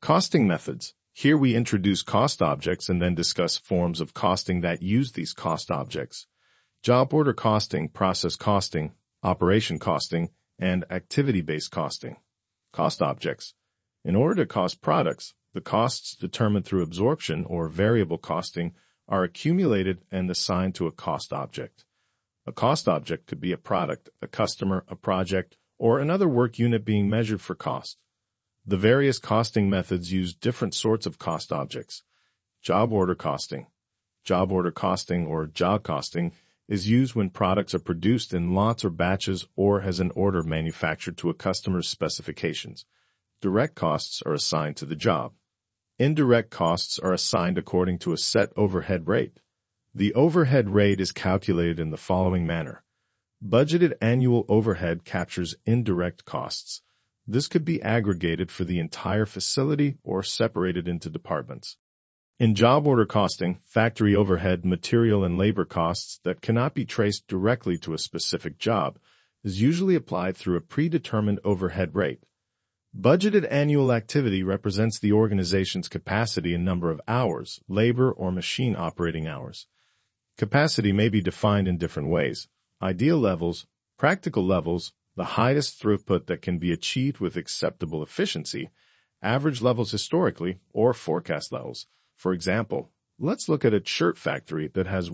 Costing methods. Here we introduce cost objects and then discuss forms of costing that use these cost objects. Job order costing, process costing, operation costing, and activity-based costing. Cost objects. In order to cost products, the costs determined through absorption or variable costing are accumulated and assigned to a cost object. A cost object could be a product, a customer, a project, or another work unit being measured for cost. The various costing methods use different sorts of cost objects. Job order costing. Job order costing or job costing is used when products are produced in lots or batches or as an order manufactured to a customer's specifications. Direct costs are assigned to the job. Indirect costs are assigned according to a set overhead rate. The overhead rate is calculated in the following manner. Budgeted annual overhead captures indirect costs. This could be aggregated for the entire facility or separated into departments. In job order costing, factory overhead, material, and labor costs that cannot be traced directly to a specific job is usually applied through a predetermined overhead rate. Budgeted annual activity represents the organization's capacity in number of hours, labor, or machine operating hours. Capacity may be defined in different ways. Ideal levels, practical levels, the highest throughput that can be achieved with acceptable efficiency, average levels historically, or forecast levels. For example, let's look at a shirt factory that has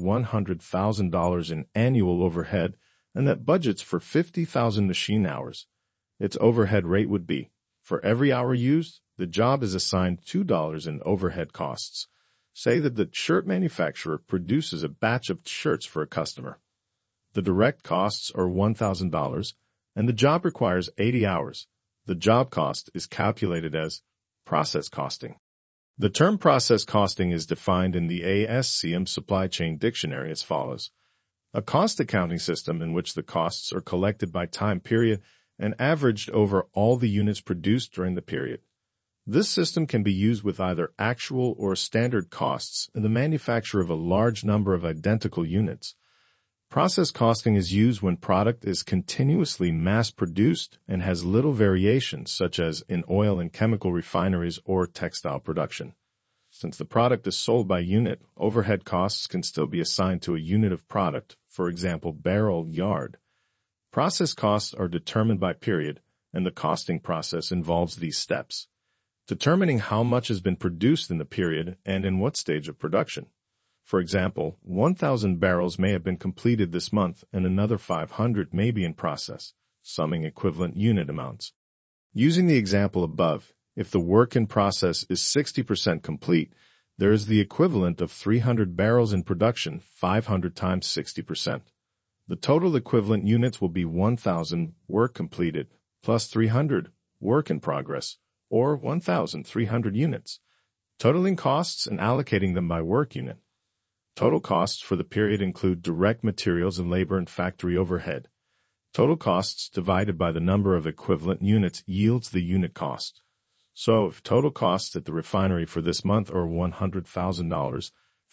$100,000 in annual overhead and that budgets for 50,000 machine hours. Its overhead rate would be, for every hour used, the job is assigned $2 in overhead costs. Say that the shirt manufacturer produces a batch of shirts for a customer. The direct costs are $1,000, and the job requires 80 hours. The job cost is calculated as process costing. The term process costing is defined in the ASCM Supply Chain Dictionary as follows. A cost accounting system in which the costs are collected by time period and averaged over all the units produced during the period. This system can be used with either actual or standard costs in the manufacture of a large number of identical units. Process costing is used when product is continuously mass-produced and has little variation, such as in oil and chemical refineries or textile production. Since the product is sold by unit, overhead costs can still be assigned to a unit of product, for example, barrel, yard. Process costs are determined by period, and the costing process involves these steps. Determining how much has been produced in the period and in what stage of production. For example, 1,000 barrels may have been completed this month and another 500 may be in process, summing equivalent unit amounts. Using the example above, if the work in process is 60% complete, there is the equivalent of 300 barrels in production, 500 times 60%. The total equivalent units will be 1,000 work completed plus 300 work in progress, or 1,300 units. Totaling costs and allocating them by work unit. Total costs for the period include direct materials and labor and factory overhead. Total costs divided by the number of equivalent units yields the unit cost. So if total costs at the refinery for this month are $100,000,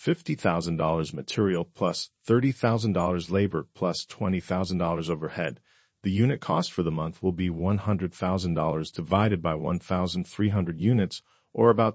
$50,000 material plus $30,000 labor plus $20,000 overhead, the unit cost for the month will be $100,000 divided by 1,300 units, or about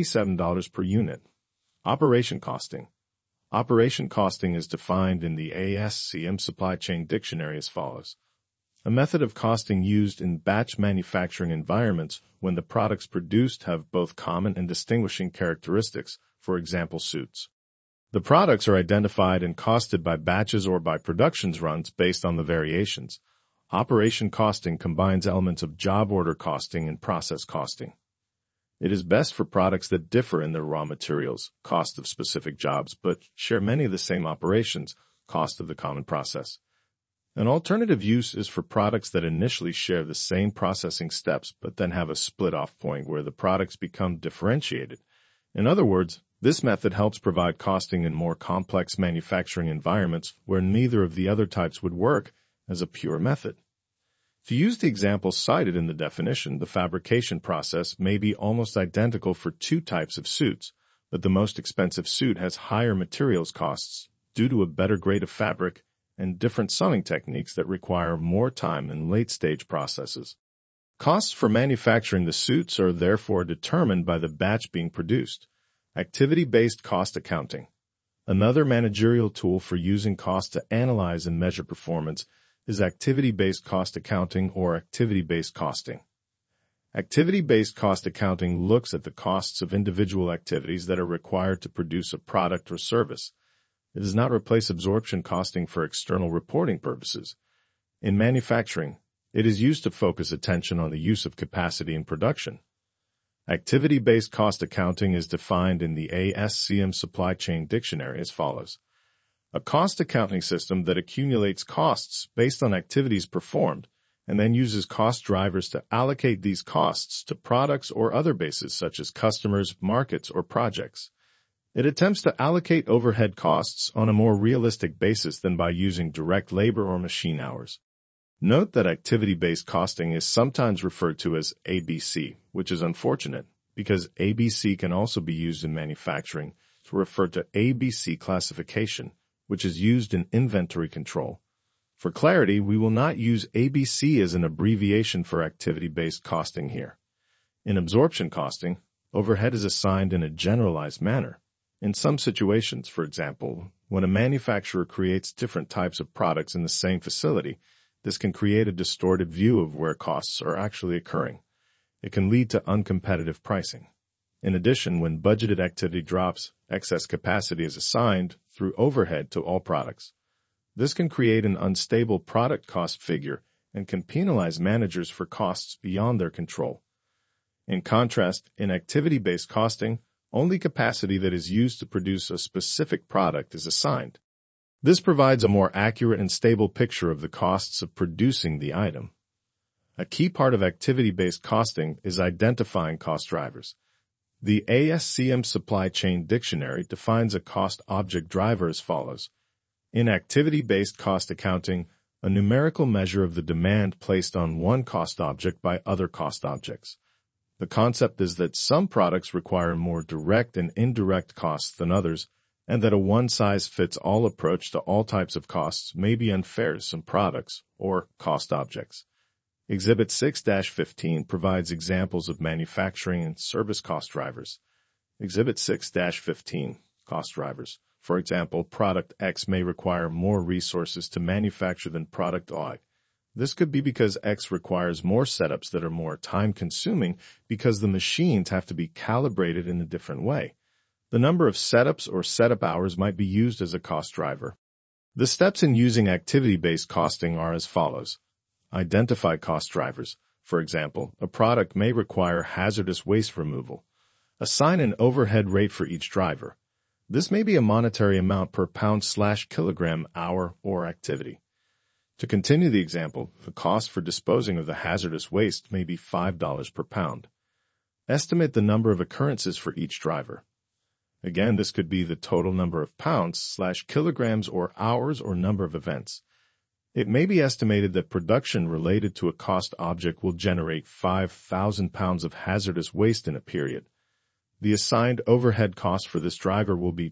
$77 per unit. Operation costing. Operation costing is defined in the ASCM Supply Chain Dictionary as follows. A method of costing used in batch manufacturing environments when the products produced have both common and distinguishing characteristics, for example, suits. The products are identified and costed by batches or by productions runs based on the variations. Operation costing combines elements of job order costing and process costing. It is best for products that differ in their raw materials, cost of specific jobs, but share many of the same operations, cost of the common process. An alternative use is for products that initially share the same processing steps but then have a split-off point where the products become differentiated. In other words, this method helps provide costing in more complex manufacturing environments where neither of the other types would work as a pure method. To use the example cited in the definition, the fabrication process may be almost identical for two types of suits, but the most expensive suit has higher materials costs due to a better grade of fabric and different summing techniques that require more time in late-stage processes. Costs for manufacturing the suits are therefore determined by the batch being produced. Activity-based cost accounting. Another managerial tool for using cost to analyze and measure performance is activity-based cost accounting or activity-based costing. Activity-based cost accounting looks at the costs of individual activities that are required to produce a product or service. It does not replace absorption costing for external reporting purposes. In manufacturing, it is used to focus attention on the use of capacity in production. Activity-based cost accounting is defined in the ASCM Supply Chain Dictionary as follows. A cost accounting system that accumulates costs based on activities performed and then uses cost drivers to allocate these costs to products or other bases such as customers, markets, or projects. It attempts to allocate overhead costs on a more realistic basis than by using direct labor or machine hours. Note that activity-based costing is sometimes referred to as ABC, which is unfortunate because ABC can also be used in manufacturing to refer to ABC classification, which is used in inventory control. For clarity, we will not use ABC as an abbreviation for activity-based costing here. In absorption costing, overhead is assigned in a generalized manner. In some situations, for example, when a manufacturer creates different types of products in the same facility, this can create a distorted view of where costs are actually occurring. It can lead to uncompetitive pricing. In addition, when budgeted activity drops, excess capacity is assigned through overhead to all products. This can create an unstable product cost figure and can penalize managers for costs beyond their control. In contrast, in activity-based costing, only capacity that is used to produce a specific product is assigned. This provides a more accurate and stable picture of the costs of producing the item. A key part of activity-based costing is identifying cost drivers. The ASCM Supply Chain Dictionary defines a cost object driver as follows. In activity-based cost accounting, a numerical measure of the demand placed on one cost object by other cost objects. The concept is that some products require more direct and indirect costs than others, and that a one-size-fits-all approach to all types of costs may be unfair to some products or cost objects. Exhibit 6-15 provides examples of manufacturing and service cost drivers. Exhibit 6-15, cost drivers. For example, product X may require more resources to manufacture than product Y. This could be because X requires more setups that are more time-consuming because the machines have to be calibrated in a different way. The number of setups or setup hours might be used as a cost driver. The steps in using activity-based costing are as follows. Identify cost drivers. For example, a product may require hazardous waste removal. Assign an overhead rate for each driver. This may be a monetary amount per pound/kilogram, hour, or activity. To continue the example, the cost for disposing of the hazardous waste may be $5 per pound. Estimate the number of occurrences for each driver. Again, this could be the total number of pounds/kilograms or hours or number of events. It may be estimated that production related to a cost object will generate 5,000 pounds of hazardous waste in a period. The assigned overhead cost for this driver will be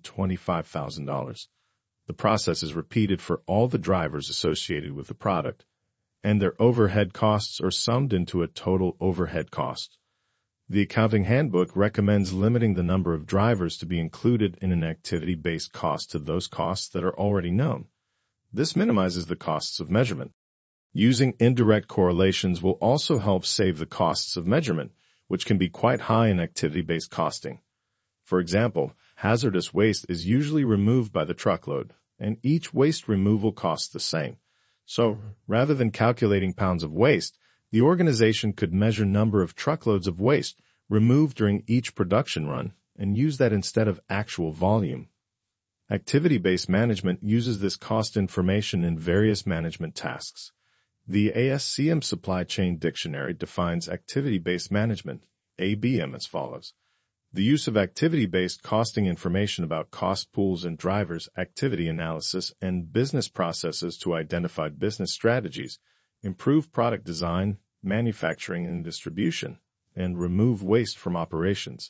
$25,000. The process is repeated for all the drivers associated with the product, and their overhead costs are summed into a total overhead cost. The accounting handbook recommends limiting the number of drivers to be included in an activity-based cost to those costs that are already known. This minimizes the costs of measurement. Using indirect correlations will also help save the costs of measurement, which can be quite high in activity-based costing. For example, hazardous waste is usually removed by the truckload, and each waste removal costs the same. So, rather than calculating pounds of waste, the organization could measure number of truckloads of waste removed during each production run and use that instead of actual volume. Activity-based management uses this cost information in various management tasks. The ASCM Supply Chain Dictionary defines activity-based management, ABM, as follows. The use of activity-based costing information about cost pools and drivers, activity analysis, and business processes to identify business strategies, improve product design, manufacturing and distribution, and remove waste from operations.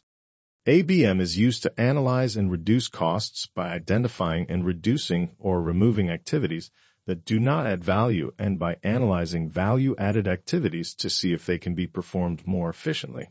ABM is used to analyze and reduce costs by identifying and reducing or removing activities that do not add value and by analyzing value-added activities to see if they can be performed more efficiently.